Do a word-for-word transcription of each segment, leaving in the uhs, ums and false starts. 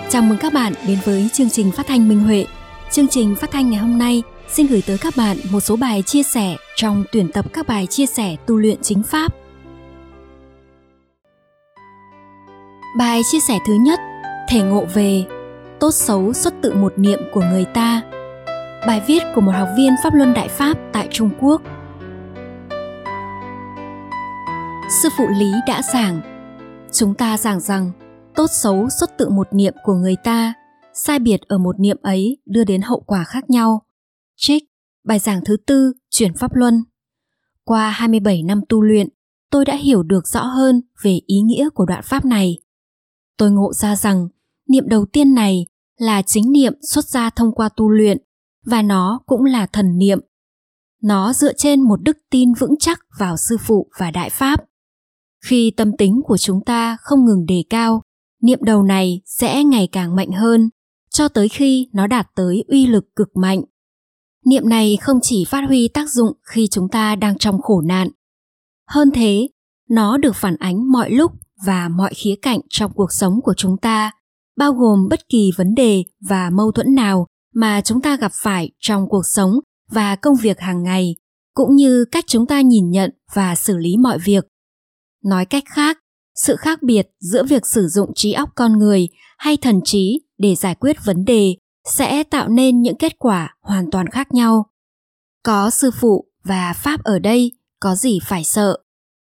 Chào mừng các bạn đến với chương trình phát thanh Minh Huệ. Chương trình phát thanh ngày hôm nay xin gửi tới các bạn một số bài chia sẻ trong tuyển tập các bài chia sẻ tu luyện chính pháp. Bài chia sẻ thứ nhất, thể ngộ về tốt xấu xuất tự một niệm của người ta. Bài viết của một học viên Pháp Luân Đại Pháp tại Trung Quốc. Sư phụ Lý đã giảng, chúng ta giảng rằng tốt xấu xuất tự một niệm của người ta, sai biệt ở một niệm ấy đưa đến hậu quả khác nhau. Trích bài giảng thứ tư, chuyển Pháp Luân. Qua hai mươi bảy năm tu luyện, tôi đã hiểu được rõ hơn về ý nghĩa của đoạn pháp này. Tôi ngộ ra rằng niệm đầu tiên này là chính niệm xuất ra thông qua tu luyện, và nó cũng là thần niệm. Nó dựa trên một đức tin vững chắc vào sư phụ và đại pháp. Khi tâm tính của chúng ta không ngừng đề cao, niệm đầu này sẽ ngày càng mạnh hơn, cho tới khi nó đạt tới uy lực cực mạnh. Niệm này không chỉ phát huy tác dụng khi chúng ta đang trong khổ nạn. Hơn thế, nó được phản ánh mọi lúc và mọi khía cạnh trong cuộc sống của chúng ta, bao gồm bất kỳ vấn đề và mâu thuẫn nào mà chúng ta gặp phải trong cuộc sống và công việc hàng ngày, cũng như cách chúng ta nhìn nhận và xử lý mọi việc. Nói cách khác, sự khác biệt giữa việc sử dụng trí óc con người hay thần trí để giải quyết vấn đề sẽ tạo nên những kết quả hoàn toàn khác nhau. Có sư phụ và pháp ở đây, có gì phải sợ.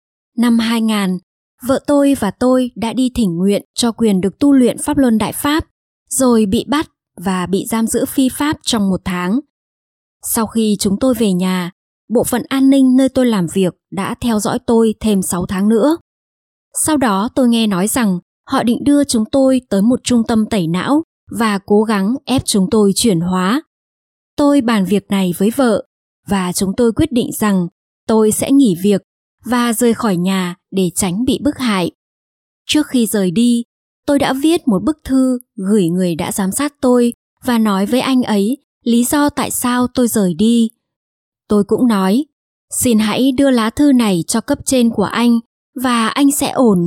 Năm hai nghìn, vợ tôi và tôi đã đi thỉnh nguyện cho quyền được tu luyện Pháp Luân Đại Pháp, rồi bị bắt và bị giam giữ phi pháp trong một tháng. Sau khi chúng tôi về nhà, bộ phận an ninh nơi tôi làm việc đã theo dõi tôi thêm sáu tháng nữa. Sau đó tôi nghe nói rằng họ định đưa chúng tôi tới một trung tâm tẩy não và cố gắng ép chúng tôi chuyển hóa. Tôi bàn việc này với vợ và chúng tôi quyết định rằng tôi sẽ nghỉ việc và rời khỏi nhà để tránh bị bức hại. Trước khi rời đi, tôi đã viết một bức thư gửi người đã giám sát tôi và nói với anh ấy lý do tại sao tôi rời đi. Tôi cũng nói, xin hãy đưa lá thư này cho cấp trên của anh và anh sẽ ổn.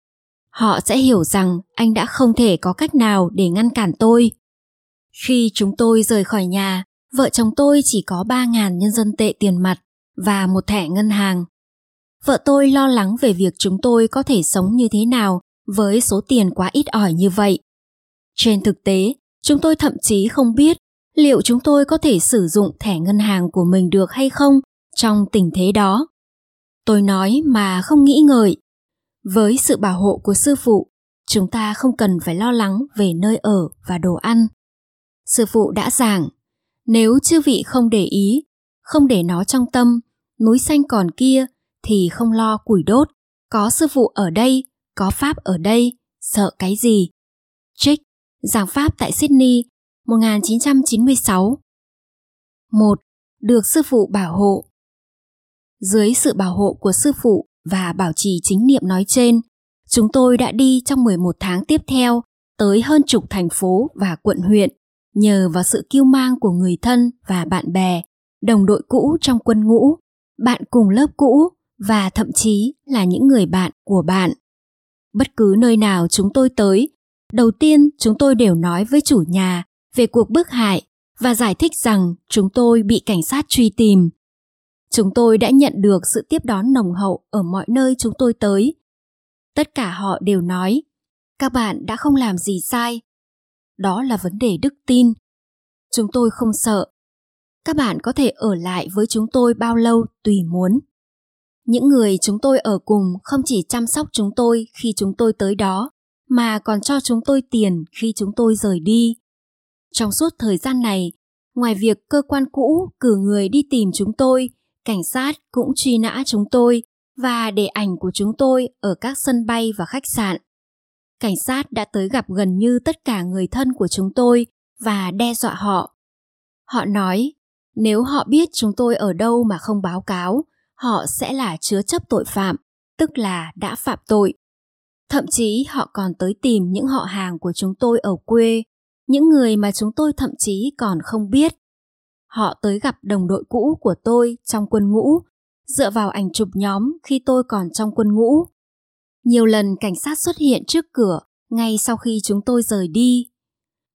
Họ sẽ hiểu rằng anh đã không thể có cách nào để ngăn cản tôi. Khi chúng tôi rời khỏi nhà, vợ chồng tôi chỉ có ba nghìn nhân dân tệ tiền mặt và một thẻ ngân hàng. Vợ tôi lo lắng về việc chúng tôi có thể sống như thế nào với số tiền quá ít ỏi như vậy. Trên thực tế, chúng tôi thậm chí không biết liệu chúng tôi có thể sử dụng thẻ ngân hàng của mình được hay không trong tình thế đó. Tôi nói mà không nghĩ ngợi. Với sự bảo hộ của sư phụ, chúng ta không cần phải lo lắng về nơi ở và đồ ăn. Sư phụ đã giảng, nếu chư vị không để ý, không để nó trong tâm, núi xanh còn kia thì không lo củi đốt, có sư phụ ở đây, có pháp ở đây, sợ cái gì? Trích, giảng pháp tại Sydney, một nghìn chín trăm chín mươi sáu. một. Được sư phụ bảo hộ. Dưới sự bảo hộ của sư phụ và bảo trì chính niệm nói trên, chúng tôi đã đi trong mười một tháng tiếp theo tới hơn chục thành phố và quận huyện nhờ vào sự kiêu mang của người thân và bạn bè, đồng đội cũ trong quân ngũ, bạn cùng lớp cũ và thậm chí là những người bạn của bạn. Bất cứ nơi nào chúng tôi tới, đầu tiên chúng tôi đều nói với chủ nhà về cuộc bức hại và giải thích rằng chúng tôi bị cảnh sát truy tìm. Chúng tôi đã nhận được sự tiếp đón nồng hậu ở mọi nơi chúng tôi tới. Tất cả họ đều nói, các bạn đã không làm gì sai. Đó là vấn đề đức tin. Chúng tôi không sợ. Các bạn có thể ở lại với chúng tôi bao lâu tùy muốn. Những người chúng tôi ở cùng không chỉ chăm sóc chúng tôi khi chúng tôi tới đó, mà còn cho chúng tôi tiền khi chúng tôi rời đi. Trong suốt thời gian này, ngoài việc cơ quan cũ cử người đi tìm chúng tôi, cảnh sát cũng truy nã chúng tôi và để ảnh của chúng tôi ở các sân bay và khách sạn. Cảnh sát đã tới gặp gần như tất cả người thân của chúng tôi và đe dọa họ. Họ nói, nếu họ biết chúng tôi ở đâu mà không báo cáo, họ sẽ là chứa chấp tội phạm, tức là đã phạm tội. Thậm chí họ còn tới tìm những họ hàng của chúng tôi ở quê, những người mà chúng tôi thậm chí còn không biết. Họ tới gặp đồng đội cũ của tôi trong quân ngũ, dựa vào ảnh chụp nhóm khi tôi còn trong quân ngũ. Nhiều lần cảnh sát xuất hiện trước cửa ngay sau khi chúng tôi rời đi.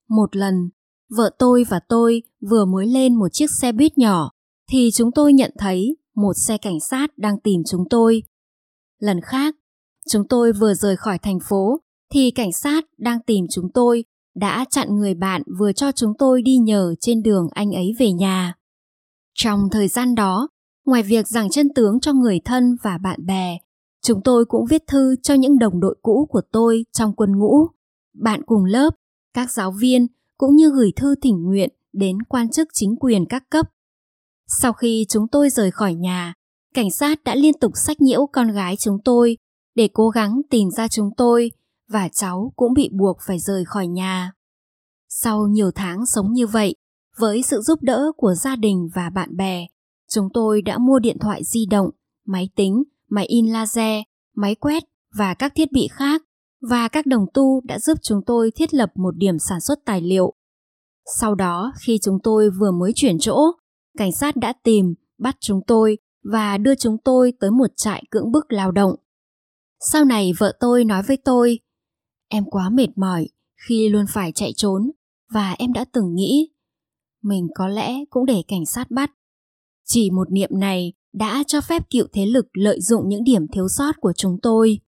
Một lần, vợ tôi và tôi vừa mới lên một chiếc xe buýt nhỏ thì chúng tôi nhận thấy một xe cảnh sát đang tìm chúng tôi. Lần khác, chúng tôi vừa rời khỏi thành phố thì cảnh sát đang tìm chúng tôi đã chặn người bạn vừa cho chúng tôi đi nhờ trên đường anh ấy về nhà. Trong thời gian đó, ngoài việc giảng chân tướng cho người thân và bạn bè, chúng tôi cũng viết thư cho những đồng đội cũ của tôi trong quân ngũ, bạn cùng lớp, các giáo viên, cũng như gửi thư thỉnh nguyện đến quan chức chính quyền các cấp. Sau khi chúng tôi rời khỏi nhà, cảnh sát đã liên tục xách nhiễu con gái chúng tôi để cố gắng tìm ra chúng tôi, và cháu cũng bị buộc phải rời khỏi nhà. Sau nhiều tháng sống như vậy, với sự giúp đỡ của gia đình và bạn bè, chúng tôi đã mua điện thoại di động, máy tính, máy in laser, máy quét và các thiết bị khác, và các đồng tu đã giúp chúng tôi thiết lập một điểm sản xuất tài liệu. Sau đó, khi chúng tôi vừa mới chuyển chỗ, cảnh sát đã tìm, bắt chúng tôi và đưa chúng tôi tới một trại cưỡng bức lao động. Sau này vợ tôi nói với tôi, em quá mệt mỏi khi luôn phải chạy trốn, và em đã từng nghĩ, mình có lẽ cũng để cảnh sát bắt. Chỉ một niệm này đã cho phép cựu thế lực lợi dụng những điểm thiếu sót của chúng tôi.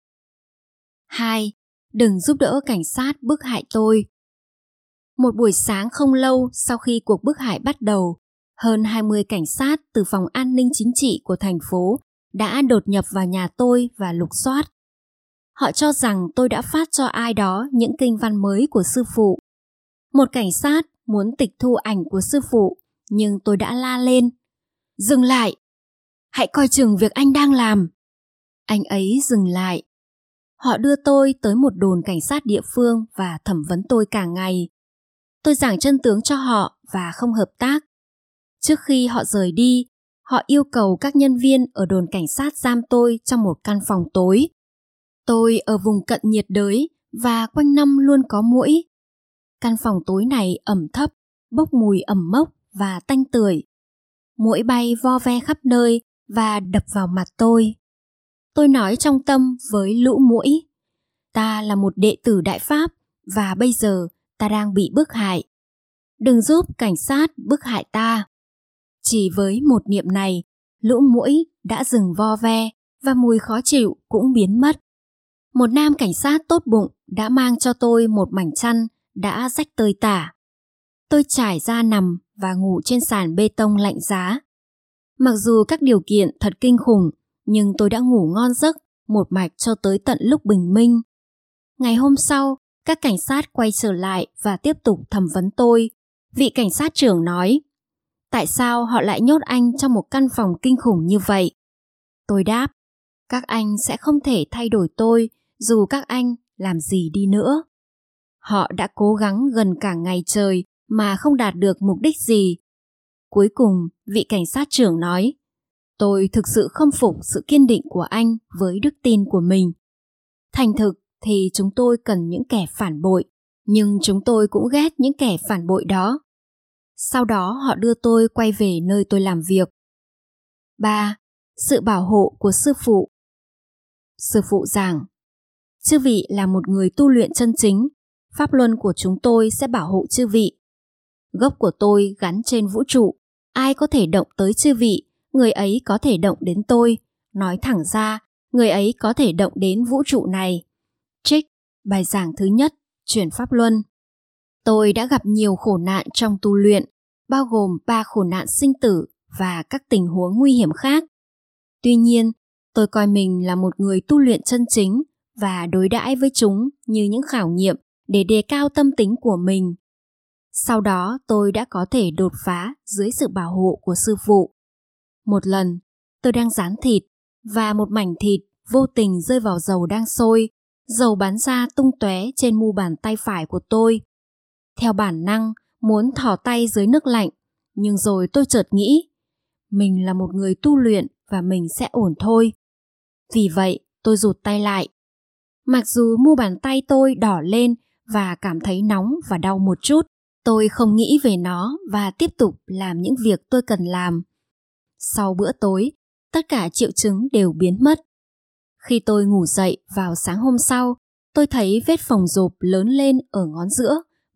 hai. Đừng giúp đỡ cảnh sát bức hại tôi. Một buổi sáng không lâu sau khi cuộc bức hại bắt đầu, hơn hai mươi cảnh sát từ phòng an ninh chính trị của thành phố đã đột nhập vào nhà tôi và lục soát. Họ cho rằng tôi đã phát cho ai đó những kinh văn mới của sư phụ. Một cảnh sát muốn tịch thu ảnh của sư phụ, nhưng tôi đã la lên, dừng lại, hãy coi chừng việc anh đang làm. Anh ấy dừng lại. Họ đưa tôi tới một đồn cảnh sát địa phương và thẩm vấn tôi cả ngày. Tôi giảng chân tướng cho họ và không hợp tác. Trước khi họ rời đi, họ yêu cầu các nhân viên ở đồn cảnh sát giam tôi trong một căn phòng tối. Tôi ở vùng cận nhiệt đới và quanh năm luôn có muỗi. Căn phòng tối này ẩm thấp, bốc mùi ẩm mốc và tanh tưởi. Muỗi bay vo ve khắp nơi và đập vào mặt tôi. Tôi nói trong tâm với lũ muỗi, ta là một đệ tử Đại Pháp và bây giờ ta đang bị bức hại. Đừng giúp cảnh sát bức hại ta. Chỉ với một niệm này, lũ muỗi đã dừng vo ve và mùi khó chịu cũng biến mất. Một nam cảnh sát tốt bụng đã mang cho tôi một mảnh chăn đã rách tơi tả. Tôi trải ra nằm và ngủ trên sàn bê tông lạnh giá. Mặc dù các điều kiện thật kinh khủng, nhưng tôi đã ngủ ngon giấc một mạch cho tới tận lúc bình minh. Ngày hôm sau, các cảnh sát quay trở lại và tiếp tục thẩm vấn tôi. Vị cảnh sát trưởng nói, tại sao họ lại nhốt anh trong một căn phòng kinh khủng như vậy? Tôi đáp, các anh sẽ không thể thay đổi tôi dù các anh làm gì đi nữa. Họ đã cố gắng gần cả ngày trời mà không đạt được mục đích gì. Cuối cùng, vị cảnh sát trưởng nói, tôi thực sự không phục sự kiên định của anh với đức tin của mình. Thành thực thì chúng tôi cần những kẻ phản bội, nhưng chúng tôi cũng ghét những kẻ phản bội đó. Sau đó họ đưa tôi quay về nơi tôi làm việc. ba. Sự bảo hộ của sư phụ. Sư phụ giảng, chư vị là một người tu luyện chân chính, pháp luân của chúng tôi sẽ bảo hộ chư vị. Gốc của tôi gắn trên vũ trụ, ai có thể động tới chư vị, người ấy có thể động đến tôi. Nói thẳng ra, người ấy có thể động đến vũ trụ này. Trích, bài giảng thứ nhất, chuyển pháp luân. Tôi đã gặp nhiều khổ nạn trong tu luyện, bao gồm ba khổ nạn sinh tử và các tình huống nguy hiểm khác. Tuy nhiên, tôi coi mình là một người tu luyện chân chính và đối đãi với chúng như những khảo nghiệm để đề cao tâm tính của mình. Sau đó tôi đã có thể đột phá dưới sự bảo hộ của sư phụ. Một lần, tôi đang rán thịt và một mảnh thịt vô tình rơi vào dầu đang sôi. Dầu bắn ra tung tóe trên mu bàn tay phải của tôi. Theo bản năng, muốn thò tay dưới nước lạnh, nhưng rồi tôi chợt nghĩ, mình là một người tu luyện và mình sẽ ổn thôi. Vì vậy, tôi rụt tay lại. Mặc dù mu bàn tay tôi đỏ lên và cảm thấy nóng và đau một chút, tôi không nghĩ về nó và tiếp tục làm những việc tôi cần làm. Sau bữa tối, tất cả triệu chứng đều biến mất. Khi tôi ngủ dậy vào sáng hôm sau, tôi thấy vết phồng rộp lớn lên ở ngón giữa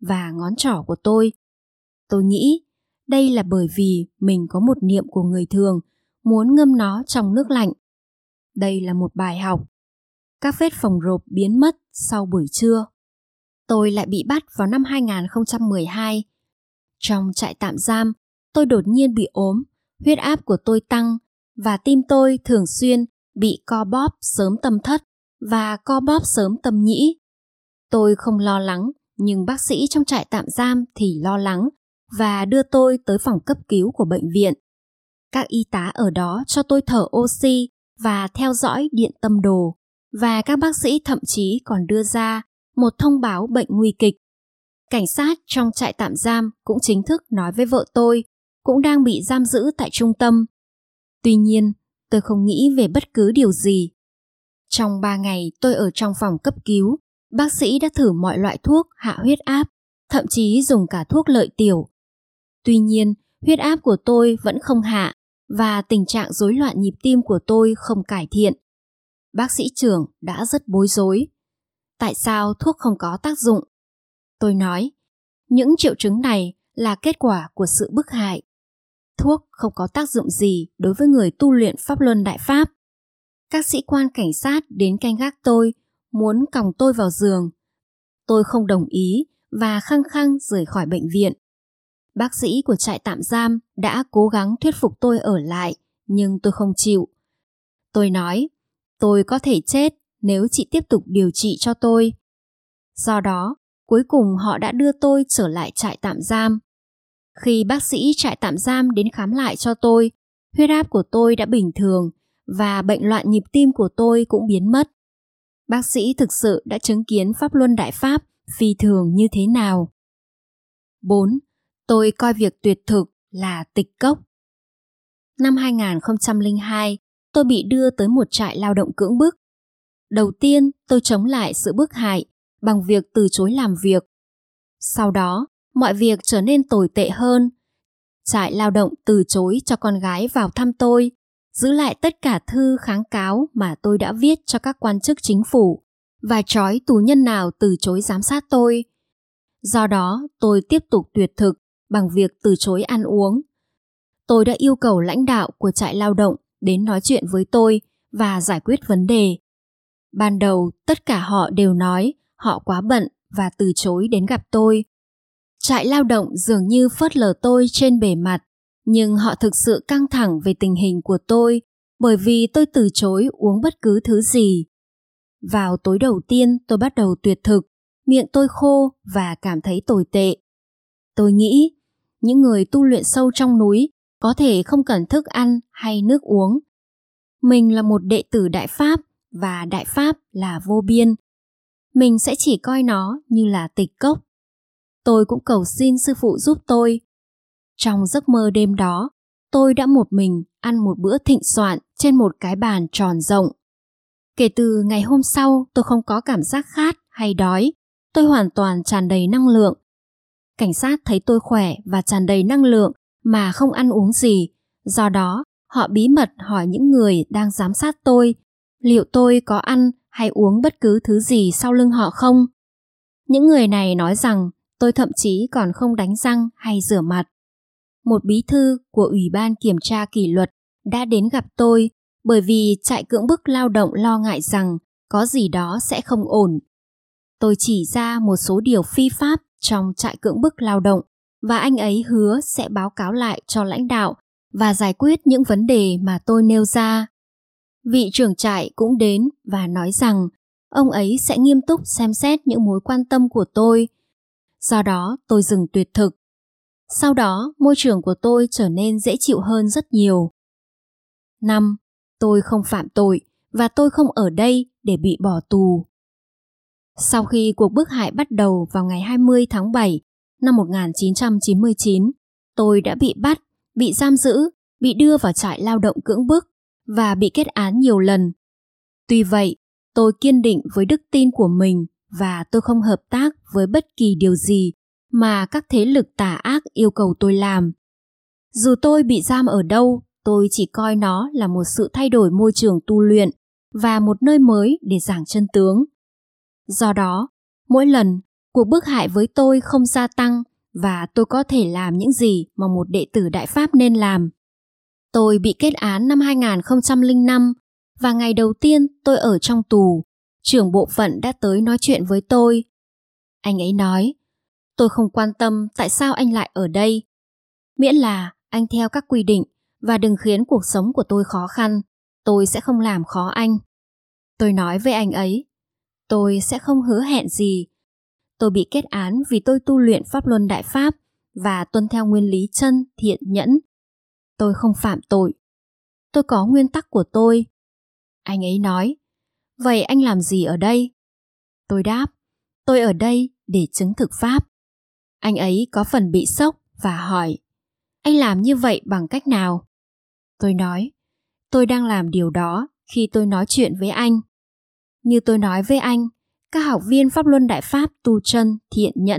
và ngón trỏ của tôi. Tôi nghĩ đây là bởi vì mình có một niệm của người thường, muốn ngâm nó trong nước lạnh. Đây là một bài học. Các vết phồng rộp biến mất sau buổi trưa. Tôi lại bị bắt vào năm hai không một hai. Trong trại tạm giam, tôi đột nhiên bị ốm, huyết áp của tôi tăng và tim tôi thường xuyên bị co bóp sớm tâm thất và co bóp sớm tâm nhĩ. Tôi không lo lắng, nhưng bác sĩ trong trại tạm giam thì lo lắng và đưa tôi tới phòng cấp cứu của bệnh viện. Các y tá ở đó cho tôi thở oxy và theo dõi điện tâm đồ, và các bác sĩ thậm chí còn đưa ra một thông báo bệnh nguy kịch. Cảnh sát trong trại tạm giam cũng chính thức nói với vợ tôi, cũng đang bị giam giữ tại trung tâm. Tuy nhiên, tôi không nghĩ về bất cứ điều gì. Trong ba ngày tôi ở trong phòng cấp cứu, bác sĩ đã thử mọi loại thuốc hạ huyết áp, thậm chí dùng cả thuốc lợi tiểu. Tuy nhiên, huyết áp của tôi vẫn không hạ và tình trạng rối loạn nhịp tim của tôi không cải thiện. Bác sĩ trưởng đã rất bối rối. Tại sao thuốc không có tác dụng? Tôi nói, những triệu chứng này là kết quả của sự bức hại. Thuốc không có tác dụng gì đối với người tu luyện Pháp Luân Đại Pháp. Các sĩ quan cảnh sát đến canh gác tôi, muốn còng tôi vào giường. Tôi không đồng ý và khăng khăng rời khỏi bệnh viện. Bác sĩ của trại tạm giam đã cố gắng thuyết phục tôi ở lại, nhưng tôi không chịu. Tôi nói, tôi có thể chết nếu chị tiếp tục điều trị cho tôi. Do đó, cuối cùng họ đã đưa tôi trở lại trại tạm giam. Khi bác sĩ trại tạm giam đến khám lại cho tôi, huyết áp của tôi đã bình thường và bệnh loạn nhịp tim của tôi cũng biến mất. Bác sĩ thực sự đã chứng kiến Pháp Luân Đại Pháp phi thường như thế nào. bốn. Tôi coi việc tuyệt thực là tịch cốc. Năm hai không không hai, tôi bị đưa tới một trại lao động cưỡng bức. Đầu tiên, tôi chống lại sự bức hại bằng việc từ chối làm việc. Sau đó, mọi việc trở nên tồi tệ hơn. Trại lao động từ chối cho con gái vào thăm tôi, giữ lại tất cả thư kháng cáo mà tôi đã viết cho các quan chức chính phủ và trói tù nhân nào từ chối giám sát tôi. Do đó, tôi tiếp tục tuyệt thực bằng việc từ chối ăn uống. Tôi đã yêu cầu lãnh đạo của trại lao động đến nói chuyện với tôi và giải quyết vấn đề. Ban đầu, tất cả họ đều nói họ quá bận và từ chối đến gặp tôi. Trại lao động dường như phớt lờ tôi trên bề mặt, nhưng họ thực sự căng thẳng về tình hình của tôi bởi vì tôi từ chối uống bất cứ thứ gì. Vào tối đầu tiên tôi bắt đầu tuyệt thực, miệng tôi khô và cảm thấy tồi tệ. Tôi nghĩ, những người tu luyện sâu trong núi có thể không cần thức ăn hay nước uống. Mình là một đệ tử Đại Pháp và Đại Pháp là vô biên. Mình sẽ chỉ coi nó như là tịch cốc. Tôi cũng cầu xin sư phụ giúp tôi. Trong giấc mơ đêm đó, tôi đã một mình ăn một bữa thịnh soạn trên một cái bàn tròn rộng. Kể từ ngày hôm sau, tôi không có cảm giác khát hay đói. Tôi hoàn toàn tràn đầy năng lượng. Cảnh sát thấy tôi khỏe và tràn đầy năng lượng mà không ăn uống gì. Do đó, họ bí mật hỏi những người đang giám sát tôi liệu tôi có ăn hay uống bất cứ thứ gì sau lưng họ không. Những người này nói rằng tôi thậm chí còn không đánh răng hay rửa mặt. Một bí thư của Ủy ban Kiểm tra Kỷ luật đã đến gặp tôi bởi vì trại cưỡng bức lao động lo ngại rằng có gì đó sẽ không ổn. Tôi chỉ ra một số điều phi pháp trong trại cưỡng bức lao động và anh ấy hứa sẽ báo cáo lại cho lãnh đạo và giải quyết những vấn đề mà tôi nêu ra. Vị trưởng trại cũng đến và nói rằng ông ấy sẽ nghiêm túc xem xét những mối quan tâm của tôi. Do đó tôi dừng tuyệt thực. Sau đó môi trường của tôi trở nên dễ chịu hơn rất nhiều. năm. Tôi không phạm tội và tôi không ở đây để bị bỏ tù. Sau khi cuộc bức hại bắt đầu vào ngày hai mươi tháng bảy năm một nghìn chín trăm chín mươi chín, tôi đã bị bắt, bị giam giữ, bị đưa vào trại lao động cưỡng bức và bị kết án nhiều lần. Tuy vậy, tôi kiên định với đức tin của mình và tôi không hợp tác với bất kỳ điều gì mà các thế lực tà ác yêu cầu tôi làm. Dù tôi bị giam ở đâu, tôi chỉ coi nó là một sự thay đổi môi trường tu luyện và một nơi mới để giảng chân tướng. Do đó, mỗi lần cuộc bức hại với tôi không gia tăng và tôi có thể làm những gì mà một đệ tử Đại Pháp nên làm. Tôi bị kết án năm hai không không năm và ngày đầu tiên tôi ở trong tù, trưởng bộ phận đã tới nói chuyện với tôi. Anh ấy nói, tôi không quan tâm tại sao anh lại ở đây. Miễn là anh theo các quy định và đừng khiến cuộc sống của tôi khó khăn, tôi sẽ không làm khó anh. Tôi nói với anh ấy, tôi sẽ không hứa hẹn gì. Tôi bị kết án vì tôi tu luyện Pháp Luân Đại Pháp và tuân theo nguyên lý chân, thiện, nhẫn. Tôi không phạm tội. Tôi có nguyên tắc của tôi. Anh ấy nói, vậy anh làm gì ở đây? Tôi đáp, tôi ở đây để chứng thực Pháp. Anh ấy có phần bị sốc và hỏi, anh làm như vậy bằng cách nào? Tôi nói, tôi đang làm điều đó khi tôi nói chuyện với anh. Như tôi nói với anh, các học viên Pháp Luân Đại Pháp tu chân, thiện, nhẫn.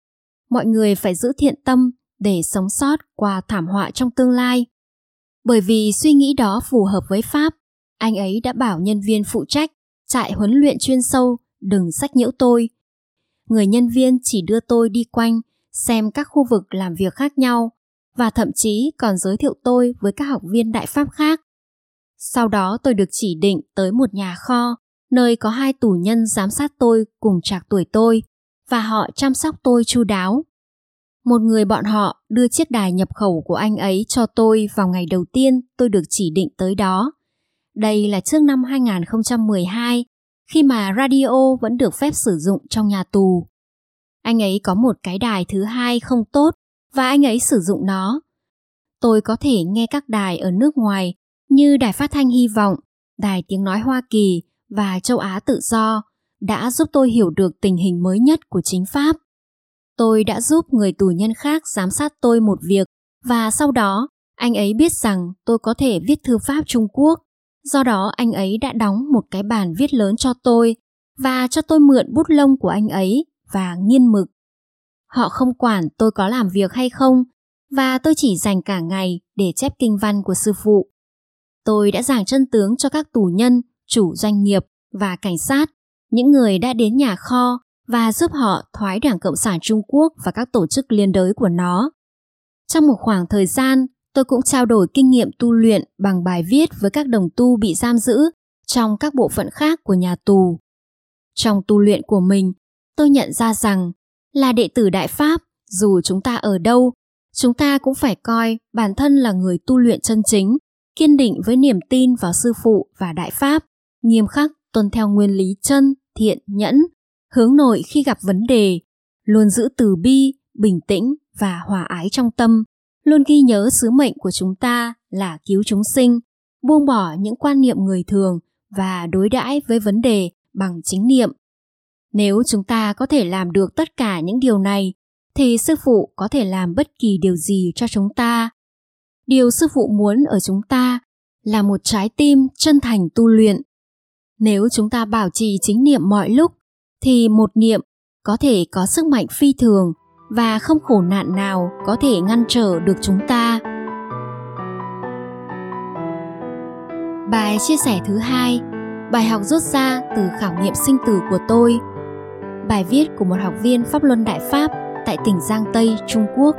Mọi người phải giữ thiện tâm để sống sót qua thảm họa trong tương lai. Bởi vì suy nghĩ đó phù hợp với Pháp, anh ấy đã bảo nhân viên phụ trách trại huấn luyện chuyên sâu đừng sách nhiễu tôi. Người nhân viên chỉ đưa tôi đi quanh xem các khu vực làm việc khác nhau và thậm chí còn giới thiệu tôi với các học viên Đại Pháp khác. Sau đó tôi được chỉ định tới một nhà kho nơi có hai tù nhân giám sát tôi cùng trạc tuổi tôi và họ chăm sóc tôi chu đáo. Một người bọn họ đưa chiếc đài nhập khẩu của anh ấy cho tôi vào ngày đầu tiên tôi được chỉ định tới đó. Đây là trước năm hai không một hai, khi mà radio vẫn được phép sử dụng trong nhà tù. Anh ấy có một cái đài thứ hai không tốt và anh ấy sử dụng nó. Tôi có thể nghe các đài ở nước ngoài như Đài Phát thanh Hy vọng, Đài Tiếng nói Hoa Kỳ và Châu Á Tự do đã giúp tôi hiểu được tình hình mới nhất của chính Pháp. Tôi đã giúp người tù nhân khác giám sát tôi một việc và sau đó anh ấy biết rằng tôi có thể viết thư pháp Trung Quốc. Do đó anh ấy đã đóng một cái bàn viết lớn cho tôi và cho tôi mượn bút lông của anh ấy và nghiên mực. Họ không quản tôi có làm việc hay không và tôi chỉ dành cả ngày để chép kinh văn của sư phụ. Tôi đã giảng chân tướng cho các tù nhân, chủ doanh nghiệp và cảnh sát, những người đã đến nhà kho và giúp họ thoái Đảng Cộng sản Trung Quốc và các tổ chức liên đới của nó. Trong một khoảng thời gian, tôi cũng trao đổi kinh nghiệm tu luyện bằng bài viết với các đồng tu bị giam giữ trong các bộ phận khác của nhà tù. Trong tu luyện của mình, tôi nhận ra rằng là đệ tử Đại Pháp, dù chúng ta ở đâu, chúng ta cũng phải coi bản thân là người tu luyện chân chính, kiên định với niềm tin vào sư phụ và Đại Pháp, nghiêm khắc tuân theo nguyên lý chân, thiện, nhẫn, hướng nội khi gặp vấn đề, luôn giữ từ bi, bình tĩnh và hòa ái trong tâm, luôn ghi nhớ sứ mệnh của chúng ta là cứu chúng sinh, buông bỏ những quan niệm người thường và đối đãi với vấn đề bằng chính niệm. Nếu chúng ta có thể làm được tất cả những điều này, thì sư phụ có thể làm bất kỳ điều gì cho chúng ta. Điều sư phụ muốn ở chúng ta là một trái tim chân thành tu luyện. Nếu chúng ta bảo trì chính niệm mọi lúc, thì một niệm có thể có sức mạnh phi thường và không khổ nạn nào có thể ngăn trở được chúng ta. Bài chia sẻ thứ hai, bài học rút ra từ khảo nghiệm sinh tử của tôi. Bài viết của một học viên Pháp Luân Đại Pháp tại tỉnh Giang Tây, Trung Quốc.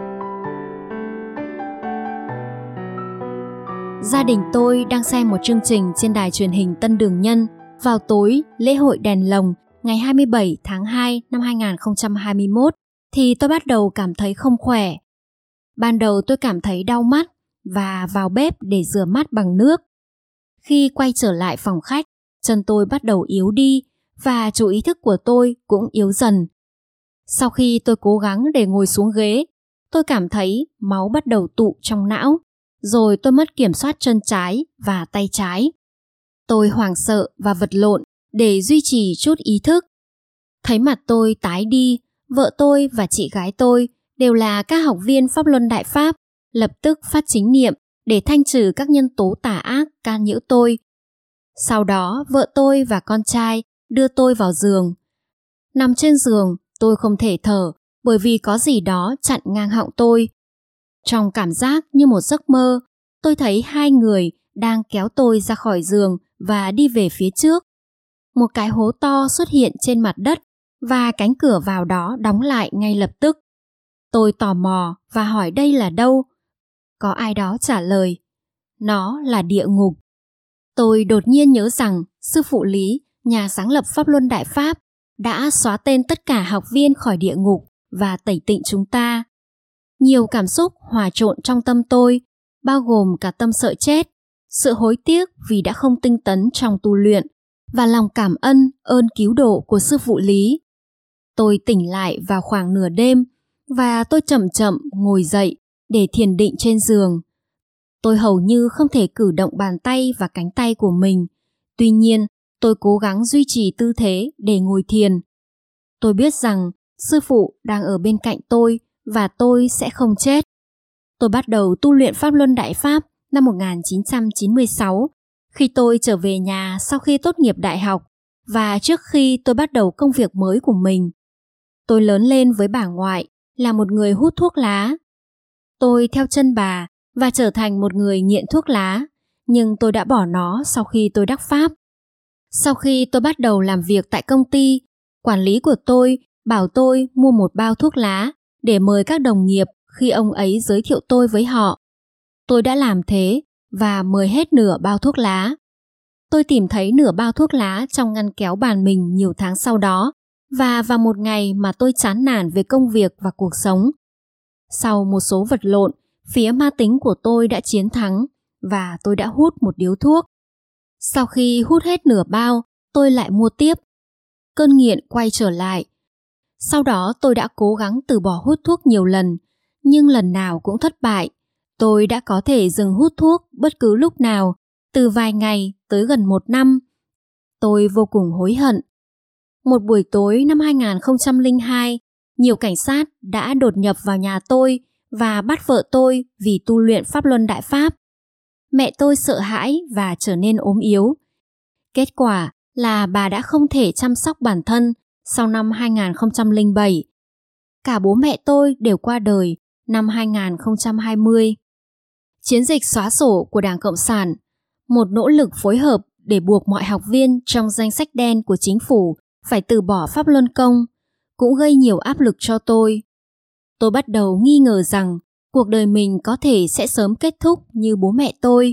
Gia đình tôi đang xem một chương trình trên đài truyền hình Tân Đường Nhân vào tối lễ hội đèn lồng ngày hai mươi bảy tháng hai năm hai không hai mốt thì tôi bắt đầu cảm thấy không khỏe. Ban đầu tôi cảm thấy đau mắt và vào bếp để rửa mắt bằng nước. Khi quay trở lại phòng khách, chân tôi bắt đầu yếu đi và chủ ý thức của tôi cũng yếu dần. Sau khi tôi cố gắng để ngồi xuống ghế, tôi cảm thấy máu bắt đầu tụ trong não, rồi tôi mất kiểm soát chân trái và tay trái. Tôi hoảng sợ và vật lộn để duy trì chút ý thức. Thấy mặt tôi tái đi, vợ tôi và chị gái tôi đều là các học viên Pháp Luân Đại Pháp, lập tức phát chính niệm để thanh trừ các nhân tố tà ác can nhiễu tôi. Sau đó vợ tôi và con trai đưa tôi vào giường. Nằm trên giường, tôi không thể thở bởi vì có gì đó chặn ngang họng tôi. Trong cảm giác như một giấc mơ, tôi thấy hai người đang kéo tôi ra khỏi giường và đi về phía trước. Một cái hố to xuất hiện trên mặt đất và cánh cửa vào đó đóng lại ngay lập tức. Tôi tò mò và hỏi đây là đâu. Có ai đó trả lời, nó là địa ngục. Tôi đột nhiên nhớ rằng sư phụ Lý, nhà sáng lập Pháp Luân Đại Pháp, đã xóa tên tất cả học viên khỏi địa ngục và tẩy tịnh chúng ta. Nhiều cảm xúc hòa trộn trong tâm tôi, bao gồm cả tâm sợ chết, sự hối tiếc vì đã không tinh tấn trong tu luyện và lòng cảm ơn ơn cứu độ của sư phụ Lý. Tôi tỉnh lại vào khoảng nửa đêm và tôi chậm chậm ngồi dậy để thiền định trên giường. Tôi hầu như không thể cử động bàn tay và cánh tay của mình. Tuy nhiên, tôi cố gắng duy trì tư thế để ngồi thiền. Tôi biết rằng sư phụ đang ở bên cạnh tôi và tôi sẽ không chết. Tôi bắt đầu tu luyện Pháp Luân Đại Pháp năm một nghìn chín trăm chín mươi sáu, khi tôi trở về nhà sau khi tốt nghiệp đại học và trước khi tôi bắt đầu công việc mới của mình. Tôi lớn lên với bà ngoại là một người hút thuốc lá. Tôi theo chân bà và trở thành một người nghiện thuốc lá, nhưng tôi đã bỏ nó sau khi tôi đắc pháp. Sau khi tôi bắt đầu làm việc tại công ty, quản lý của tôi bảo tôi mua một bao thuốc lá để mời các đồng nghiệp khi ông ấy giới thiệu tôi với họ. Tôi đã làm thế và mời hết nửa bao thuốc lá. Tôi tìm thấy nửa bao thuốc lá trong ngăn kéo bàn mình nhiều tháng sau đó, và vào một ngày mà tôi chán nản về công việc và cuộc sống. Sau một số vật lộn, phía ma tính của tôi đã chiến thắng và tôi đã hút một điếu thuốc. Sau khi hút hết nửa bao, tôi lại mua tiếp. Cơn nghiện quay trở lại. Sau đó tôi đã cố gắng từ bỏ hút thuốc nhiều lần, nhưng lần nào cũng thất bại. Tôi đã có thể dừng hút thuốc bất cứ lúc nào, từ vài ngày tới gần một năm. Tôi vô cùng hối hận. Một buổi tối năm hai nghìn không trăm lẻ hai, nhiều cảnh sát đã đột nhập vào nhà tôi và bắt vợ tôi vì tu luyện Pháp Luân Đại Pháp. Mẹ tôi sợ hãi và trở nên ốm yếu. Kết quả là bà đã không thể chăm sóc bản thân sau năm hai nghìn không trăm lẻ bảy. Cả bố mẹ tôi đều qua đời năm hai nghìn không trăm hai mươi. Chiến dịch xóa sổ của Đảng Cộng sản, một nỗ lực phối hợp để buộc mọi học viên trong danh sách đen của chính phủ phải từ bỏ Pháp Luân Công, cũng gây nhiều áp lực cho tôi. Tôi bắt đầu nghi ngờ rằng cuộc đời mình có thể sẽ sớm kết thúc như bố mẹ tôi.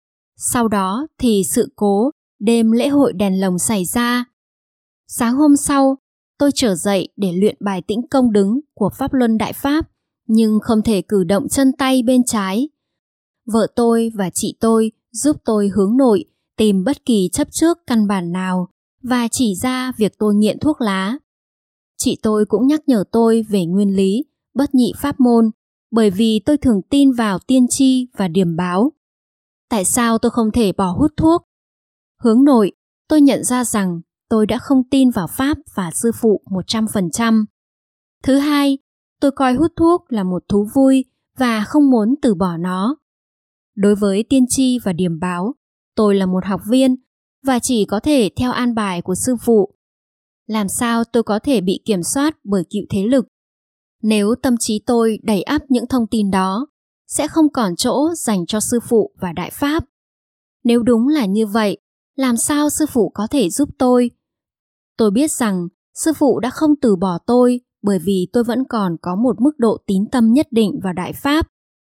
Sau đó thì sự cố đêm lễ hội đèn lồng xảy ra. Sáng hôm sau, tôi trở dậy để luyện bài tĩnh công đứng của Pháp Luân Đại Pháp, nhưng không thể cử động chân tay bên trái. Vợ tôi và chị tôi giúp tôi hướng nội tìm bất kỳ chấp trước căn bản nào và chỉ ra việc tôi nghiện thuốc lá. Chị tôi cũng nhắc nhở tôi về nguyên lý bất nhị pháp môn, bởi vì tôi thường tin vào tiên tri và điềm báo. Tại sao tôi không thể bỏ hút thuốc? Hướng nội, tôi nhận ra rằng tôi đã không tin vào Pháp và sư phụ một trăm phần trăm. Thứ hai, tôi coi hút thuốc là một thú vui và không muốn từ bỏ nó. Đối với tiên tri và điềm báo, tôi là một học viên và chỉ có thể theo an bài của sư phụ. Làm sao tôi có thể bị kiểm soát bởi cựu thế lực? Nếu tâm trí tôi đầy ắp những thông tin đó, sẽ không còn chỗ dành cho sư phụ và đại pháp. Nếu đúng là như vậy, làm sao sư phụ có thể giúp tôi? Tôi biết rằng sư phụ đã không từ bỏ tôi bởi vì tôi vẫn còn có một mức độ tín tâm nhất định vào đại pháp.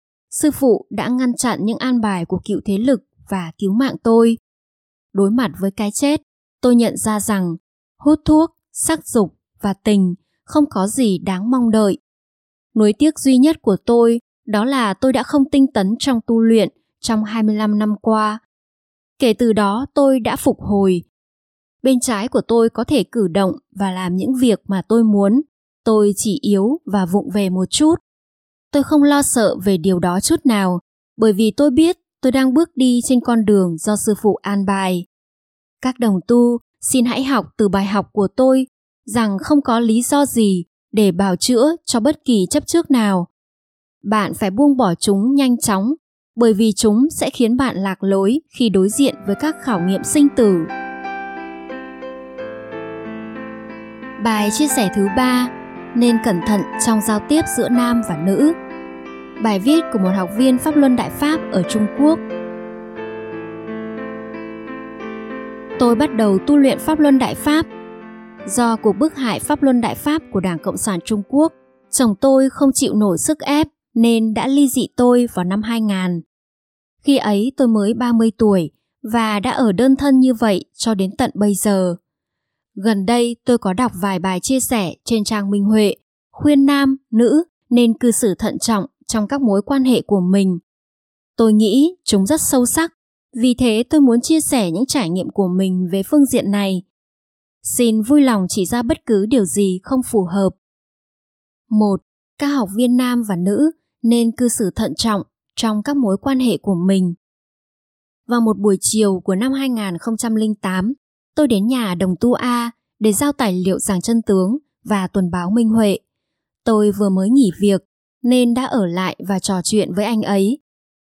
Sư phụ đã ngăn chặn những an bài của cựu thế lực và cứu mạng tôi. Đối mặt với cái chết, tôi nhận ra rằng hút thuốc, sắc dục và tình không có gì đáng mong đợi. Nuối tiếc duy nhất của tôi đó là tôi đã không tinh tấn trong tu luyện trong hai mươi lăm năm qua. Kể từ đó tôi đã phục hồi. Bên trái của tôi có thể cử động và làm những việc mà tôi muốn. Tôi chỉ yếu và vụng về một chút. Tôi không lo sợ về điều đó chút nào, bởi vì tôi biết tôi đang bước đi trên con đường do sư phụ an bài. Các đồng tu, xin hãy học từ bài học của tôi rằng không có lý do gì để bào chữa cho bất kỳ chấp trước nào. Bạn phải buông bỏ chúng nhanh chóng, bởi vì chúng sẽ khiến bạn lạc lối khi đối diện với các khảo nghiệm sinh tử. Bài chia sẻ thứ ba, nên cẩn thận trong giao tiếp giữa nam và nữ. Bài viết của một học viên Pháp Luân Đại Pháp ở Trung Quốc. Tôi bắt đầu tu luyện Pháp Luân Đại Pháp. Do cuộc bức hại Pháp Luân Đại Pháp của Đảng Cộng sản Trung Quốc, chồng tôi không chịu nổi sức ép nên đã ly dị tôi vào năm hai nghìn. Khi ấy tôi mới ba mươi tuổi và đã ở đơn thân như vậy cho đến tận bây giờ. Gần đây tôi có đọc vài bài chia sẻ trên trang Minh Huệ, khuyên nam, nữ nên cư xử thận trọng trong các mối quan hệ của mình. Tôi nghĩ chúng rất sâu sắc, vì thế tôi muốn chia sẻ những trải nghiệm của mình về phương diện này. Xin vui lòng chỉ ra bất cứ điều gì không phù hợp. một. Các học viên nam và nữ nên cư xử thận trọng trong các mối quan hệ của mình. Vào một buổi chiều của năm hai nghìn không trăm lẻ tám, tôi đến nhà đồng tu A để giao tài liệu giảng chân tướng và tuần báo Minh Huệ. Tôi vừa mới nghỉ việc nên đã ở lại và trò chuyện với anh ấy.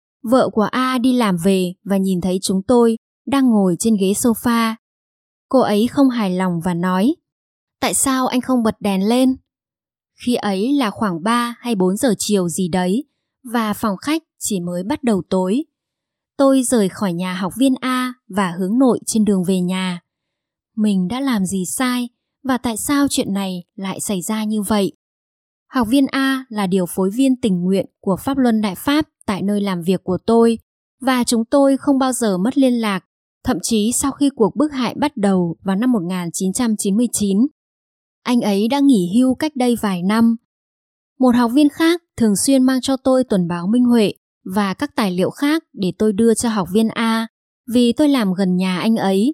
Vợ của A đi làm về và nhìn thấy chúng tôi đang ngồi trên ghế sofa. Cô ấy không hài lòng và nói: "Tại sao anh không bật đèn lên?" Khi ấy là khoảng ba hay bốn giờ chiều gì đấy và phòng khách chỉ mới bắt đầu tối. Tôi rời khỏi nhà học viên A và hướng nội trên đường về nhà. Mình đã làm gì sai và tại sao chuyện này lại xảy ra như vậy? Học viên A là điều phối viên tình nguyện của Pháp Luân Đại Pháp tại nơi làm việc của tôi và chúng tôi không bao giờ mất liên lạc, thậm chí sau khi cuộc bức hại bắt đầu vào năm một nghìn chín trăm chín mươi chín. Anh ấy đã nghỉ hưu cách đây vài năm. Một học viên khác thường xuyên mang cho tôi tuần báo Minh Huệ và các tài liệu khác để tôi đưa cho học viên A vì tôi làm gần nhà anh ấy.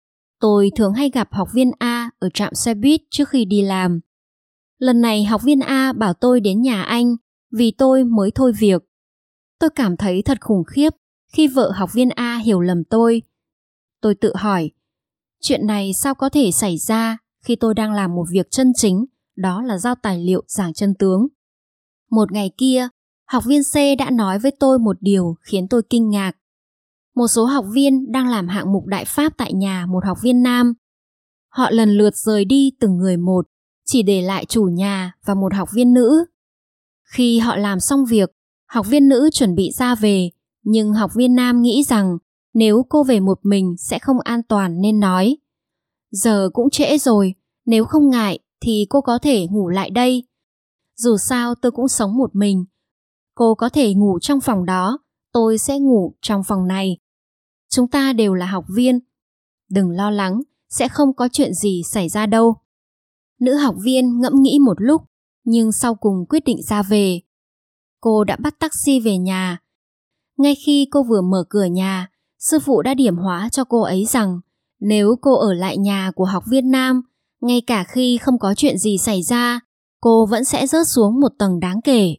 Tôi thường hay gặp học viên A ở trạm xe buýt trước khi đi làm. Lần này học viên A bảo tôi đến nhà anh vì tôi mới thôi việc. Tôi cảm thấy thật khủng khiếp khi vợ học viên A hiểu lầm tôi. Tôi tự hỏi, chuyện này sao có thể xảy ra khi tôi đang làm một việc chân chính, đó là giao tài liệu giảng chân tướng. Một ngày kia, học viên C đã nói với tôi một điều khiến tôi kinh ngạc. Một số học viên đang làm hạng mục đại pháp tại nhà một học viên nam. Họ lần lượt rời đi từng người một, chỉ để lại chủ nhà và một học viên nữ. Khi họ làm xong việc, học viên nữ chuẩn bị ra về, nhưng học viên nam nghĩ rằng nếu cô về một mình sẽ không an toàn nên nói: "Giờ cũng trễ rồi, nếu không ngại thì cô có thể ngủ lại đây. Dù sao tôi cũng sống một mình. Cô có thể ngủ trong phòng đó, tôi sẽ ngủ trong phòng này. Chúng ta đều là học viên. Đừng lo lắng, sẽ không có chuyện gì xảy ra đâu." Nữ học viên ngẫm nghĩ một lúc, nhưng sau cùng quyết định ra về. Cô đã bắt taxi về nhà. Ngay khi cô vừa mở cửa nhà, sư phụ đã điểm hóa cho cô ấy rằng nếu cô ở lại nhà của học viên nam, ngay cả khi không có chuyện gì xảy ra, cô vẫn sẽ rớt xuống một tầng đáng kể.